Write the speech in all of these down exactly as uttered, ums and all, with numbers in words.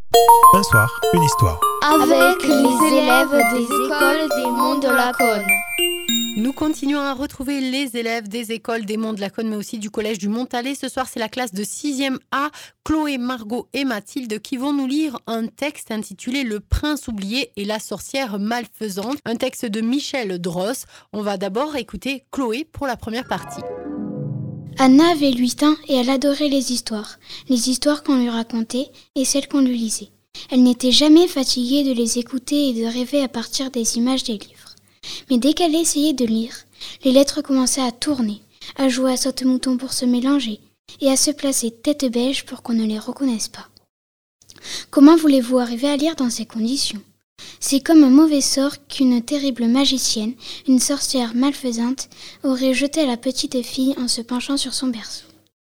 Un soir, une histoire. Avec les élèves des écoles des Monts de Laconne. Nous continuons à retrouver les élèves des écoles des Monts de Laconne, mais aussi du collège du Montalet. Ce soir, c'est la classe de sixième A, Chloé, Margot et Mathilde, qui vont nous lire un texte intitulé « Le prince oublié et la sorcière malfaisante », un texte de Michel Dross. On va d'abord écouter Chloé pour la première partie. Anna avait huit ans et elle adorait les histoires, les histoires qu'on lui racontait et celles qu'on lui lisait. Elle n'était jamais fatiguée de les écouter et de rêver à partir des images des livres. Mais dès qu'elle essayait de lire, les lettres commençaient à tourner, à jouer à saute-mouton pour se mélanger et à se placer tête beige pour qu'on ne les reconnaisse pas. Comment voulez-vous arriver à lire dans ces conditions ? C'est comme un mauvais sort qu'une terrible magicienne, une sorcière malfaisante, aurait jeté à la petite fille en se penchant sur son berceau.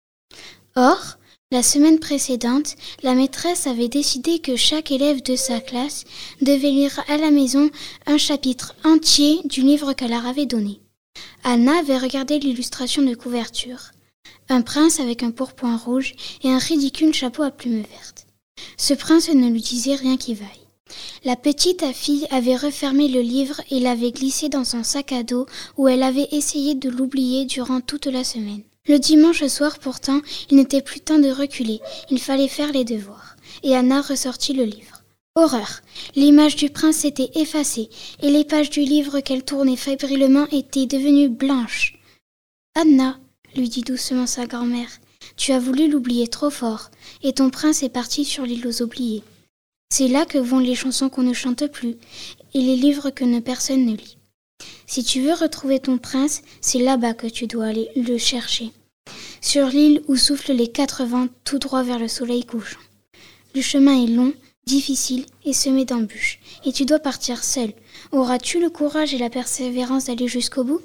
Or, la semaine précédente, la maîtresse avait décidé que chaque élève de sa classe devait lire à la maison un chapitre entier du livre qu'elle leur avait donné. Anna avait regardé l'illustration de couverture. Un prince avec un pourpoint rouge et un ridicule chapeau à plumes vertes. Ce prince ne lui disait rien qui vaille. La petite fille avait refermé le livre et l'avait glissé dans son sac à dos où elle avait essayé de l'oublier durant toute la semaine. Le dimanche soir pourtant, il n'était plus temps de reculer, il fallait faire les devoirs. Et Anna ressortit le livre. Horreur! L'image du prince s'était effacée et les pages du livre qu'elle tournait fébrilement étaient devenues blanches. « Anna, lui dit doucement sa grand-mère, tu as voulu l'oublier trop fort et ton prince est parti sur l'île aux oubliés. C'est là que vont les chansons qu'on ne chante plus et les livres que ne personne ne lit. Si tu veux retrouver ton prince, c'est là-bas que tu dois aller le chercher, sur l'île où soufflent les quatre vents tout droit vers le soleil couchant. Le chemin est long, difficile et semé d'embûches, et tu dois partir seul. Auras-tu le courage et la persévérance d'aller jusqu'au bout ?»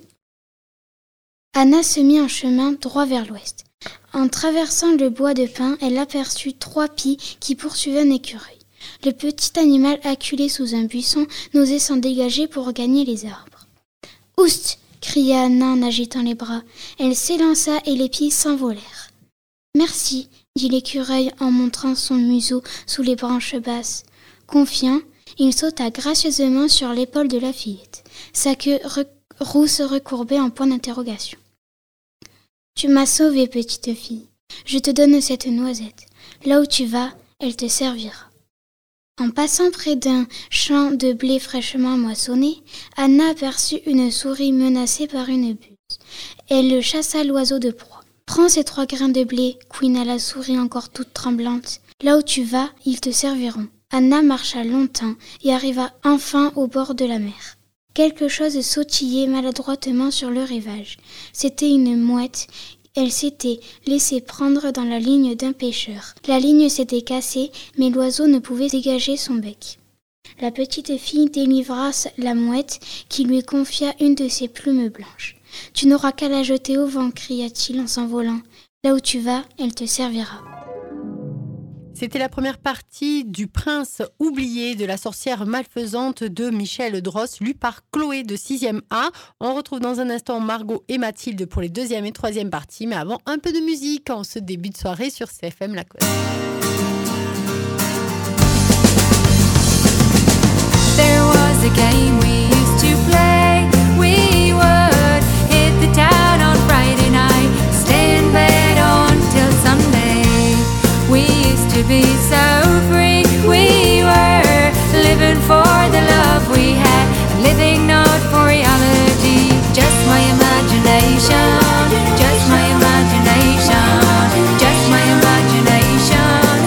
Anna se mit en chemin droit vers l'ouest. En traversant le bois de pin, elle aperçut trois pies qui poursuivaient un écureuil. Le petit animal acculé sous un buisson n'osait s'en dégager pour gagner les arbres. « Oust !» cria Anna en agitant les bras. Elle s'élança et les pies s'envolèrent. « Merci !» dit l'écureuil en montrant son museau sous les branches basses. Confiant, il sauta gracieusement sur l'épaule de la fillette, sa queue re- rousse recourbée en point d'interrogation. « Tu m'as sauvée, petite fille. Je te donne cette noisette. Là où tu vas, elle te servira. » En passant près d'un champ de blé fraîchement moissonné, Anna aperçut une souris menacée par une buse. Elle chassa l'oiseau de proie. « Prends ces trois grains de blé, couina la souris encore toute tremblante. Là où tu vas, ils te serviront. » Anna marcha longtemps et arriva enfin au bord de la mer. Quelque chose sautillait maladroitement sur le rivage. C'était une mouette. Elle s'était laissée prendre dans la ligne d'un pêcheur. La ligne s'était cassée, mais l'oiseau ne pouvait dégager son bec. La petite fille délivra la mouette qui lui confia une de ses plumes blanches. « Tu n'auras qu'à la jeter au vent, cria-t-il en s'envolant. Là où tu vas, elle te servira. » C'était la première partie du Prince oublié de la sorcière malfaisante de Michel Dross, lu par Chloé de sixième A. On retrouve dans un instant Margot et Mathilde pour les deuxième et troisième parties, mais avant un peu de musique en ce début de soirée sur C F M Laconne. There was a game we used to play. We would hit the town on Friday night, stay in bed until Sunday. We used to be so free. We were living for the love we had, living not for reality. Just my imagination, just my imagination, just my imagination.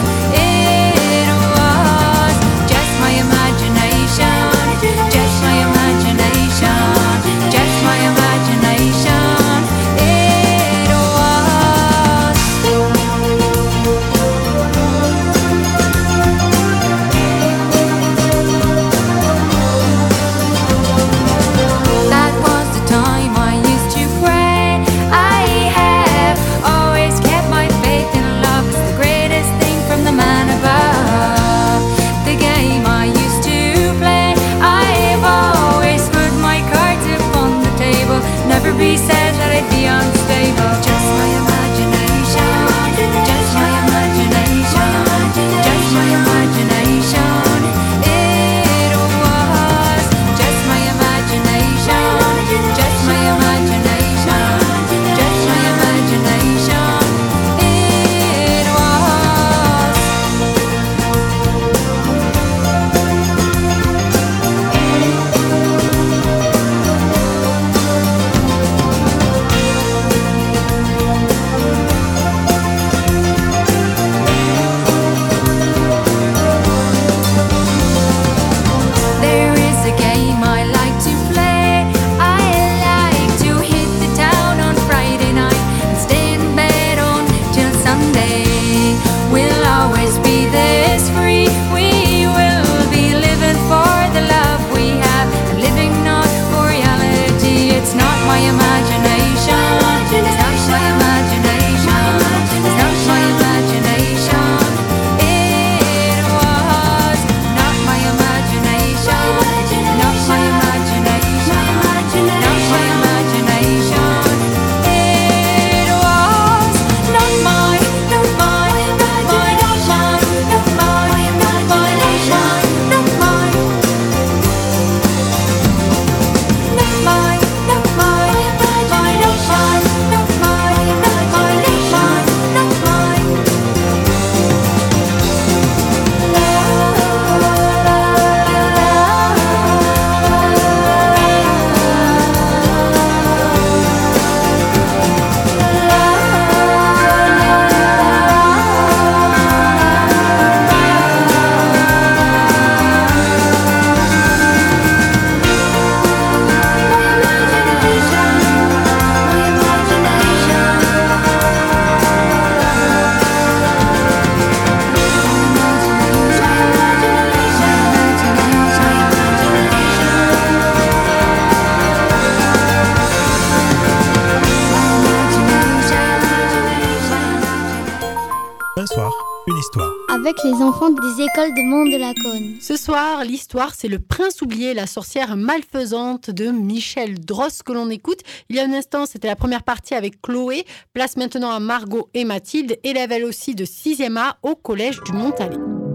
avec les enfants des écoles des monts de la Cône. Ce soir, l'histoire, c'est Le Prince oublié, la sorcière malfaisante de Michel Dross que l'on écoute. Il y a un instant, c'était la première partie avec Chloé. Place maintenant à Margot et Mathilde, élèves elles aussi de sixième A au collège du Montalet.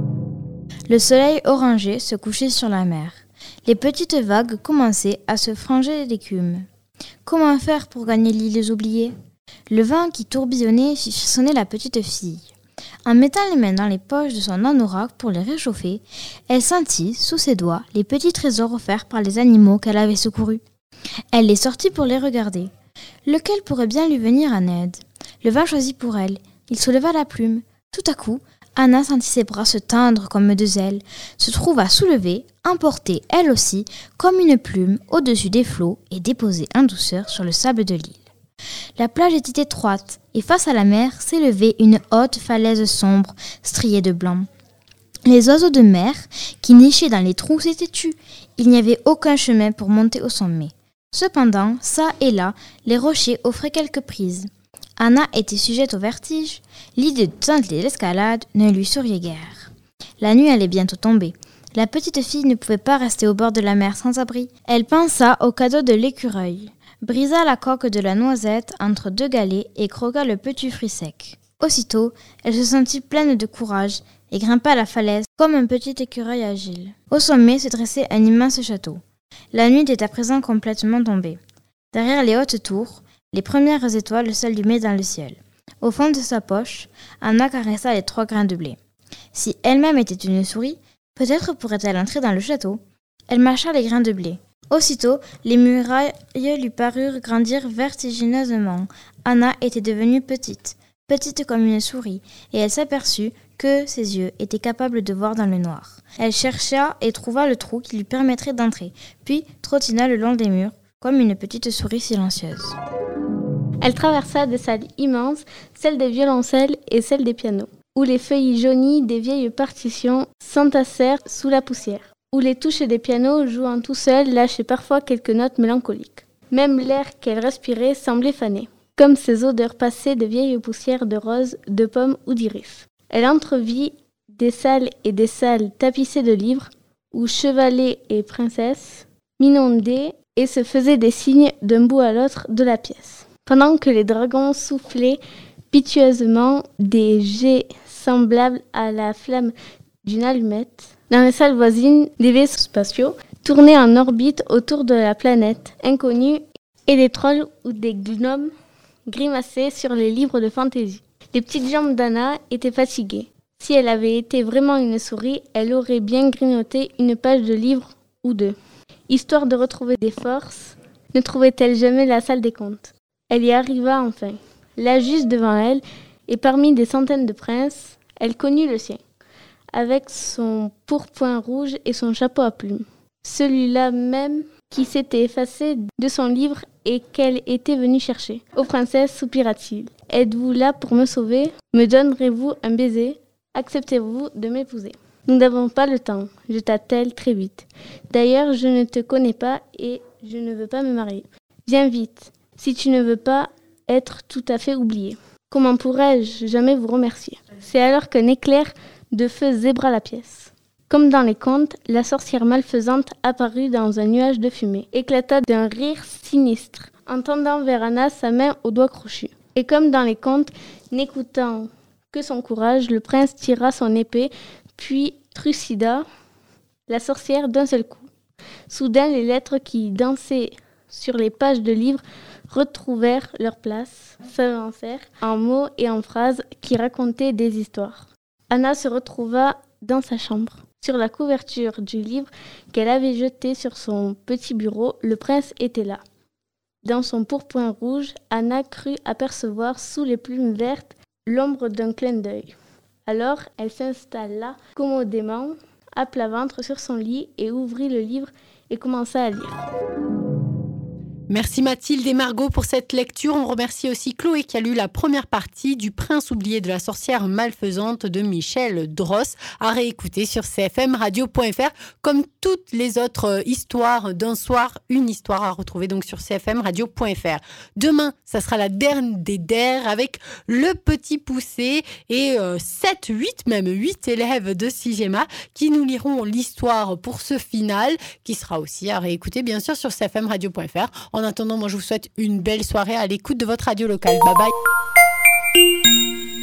Le soleil orangé se couchait sur la mer. Les petites vagues commençaient à se franger d'écume. Comment faire pour gagner l'île oubliée ? Le vent qui tourbillonnait fit frissonner la petite fille. En mettant les mains dans les poches de son anorak pour les réchauffer, elle sentit sous ses doigts les petits trésors offerts par les animaux qu'elle avait secourus. Elle les sortit pour les regarder. Lequel pourrait bien lui venir en aide ? Le vent choisit pour elle. Il souleva la plume. Tout à coup, Anna sentit ses bras se tendre comme deux ailes, se trouva soulevée, emportée elle aussi, comme une plume au-dessus des flots et déposée en douceur sur le sable de l'île. La plage était étroite et face à la mer s'élevait une haute falaise sombre, striée de blanc. Les oiseaux de mer qui nichaient dans les trous s'étaient tus. Il n'y avait aucun chemin pour monter au sommet. Cependant, çà et là, les rochers offraient quelques prises. Anna était sujette au vertige. L'idée de tenter l'escalade ne lui souriait guère. La nuit allait bientôt tomber. La petite fille ne pouvait pas rester au bord de la mer sans abri. Elle pensa au cadeau de l'écureuil, brisa la coque de la noisette entre deux galets et croqua le petit fruit sec. Aussitôt, elle se sentit pleine de courage et grimpa la falaise comme un petit écureuil agile. Au sommet se dressait un immense château. La nuit était à présent complètement tombée. Derrière les hautes tours, les premières étoiles s'allumaient dans le ciel. Au fond de sa poche, Anna caressa les trois grains de blé. Si elle-même était une souris, peut-être pourrait-elle entrer dans le château. Elle mâcha les grains de blé. Aussitôt, les murailles lui parurent grandir vertigineusement. Anna était devenue petite, petite comme une souris, et elle s'aperçut que ses yeux étaient capables de voir dans le noir. Elle chercha et trouva le trou qui lui permettrait d'entrer, puis trottina le long des murs, comme une petite souris silencieuse. Elle traversa des salles immenses, celles des violoncelles et celles des pianos, où les feuilles jaunies des vieilles partitions s'entassèrent sous la poussière, où les touches des pianos jouant tout seuls lâchaient parfois quelques notes mélancoliques. Même l'air qu'elle respirait semblait faner, comme ces odeurs passées de vieilles poussières de roses, de pommes ou d'iris. Elle entrevit des salles et des salles tapissées de livres, où chevalets et princesses minaudaient et se faisaient des signes d'un bout à l'autre de la pièce. Pendant que les dragons soufflaient piteusement des jets semblables à la flamme d'une allumette, dans les salles voisines, des vaisseaux spatiaux tournaient en orbite autour de la planète inconnue et des trolls ou des gnomes grimaçaient sur les livres de fantaisie. Les petites jambes d'Anna étaient fatiguées. Si elle avait été vraiment une souris, elle aurait bien grignoté une page de livre ou deux. Histoire de retrouver des forces, ne trouvait-elle jamais la salle des comptes ? Elle y arriva enfin. Là, juste devant elle, et parmi des centaines de princes, elle connut le sien, avec son pourpoint rouge et son chapeau à plumes. Celui-là même qui s'était effacé de son livre et qu'elle était venue chercher. « Ô princesse, soupira-t-il, êtes-vous là pour me sauver ? Me donnerez-vous un baiser ? Acceptez-vous de m'épouser ? Nous n'avons pas le temps, jeta-t-elle très vite. D'ailleurs, je ne te connais pas et je ne veux pas me marier. Viens vite, si tu ne veux pas être tout à fait oublié. Comment pourrais-je jamais vous remercier ? C'est alors qu'un éclair de feu zébra la pièce. Comme dans les contes, la sorcière malfaisante apparut dans un nuage de fumée, éclata d'un rire sinistre, en tendant vers Anna sa main au doigt crochu. Et comme dans les contes, n'écoutant que son courage, le prince tira son épée, puis trucida la sorcière d'un seul coup. Soudain, les lettres qui dansaient sur les pages de livres retrouvèrent leur place, s'avancèrent en mots et en phrases qui racontaient des histoires. Anna se retrouva dans sa chambre. Sur la couverture du livre qu'elle avait jeté sur son petit bureau, le prince était là. Dans son pourpoint rouge, Anna crut apercevoir sous les plumes vertes l'ombre d'un clin d'œil. Alors, elle s'installa commodément, à plat ventre sur son lit et ouvrit le livre et commença à lire. Merci Mathilde et Margot pour cette lecture. On remercie aussi Chloé qui a lu la première partie du Prince oublié de la sorcière malfaisante de Michel Dross, à réécouter sur c f m radio point f r, comme toutes les autres histoires d'un soir, une histoire à retrouver donc sur c f m radio point f r. Demain, ça sera la dernière des der avec le petit poussé et euh, sept, huit, même huit élèves de sixième A qui nous liront l'histoire pour ce final, qui sera aussi à réécouter bien sûr sur c f m radio point f r. En attendant, moi je vous souhaite une belle soirée à l'écoute de votre radio locale. Bye bye.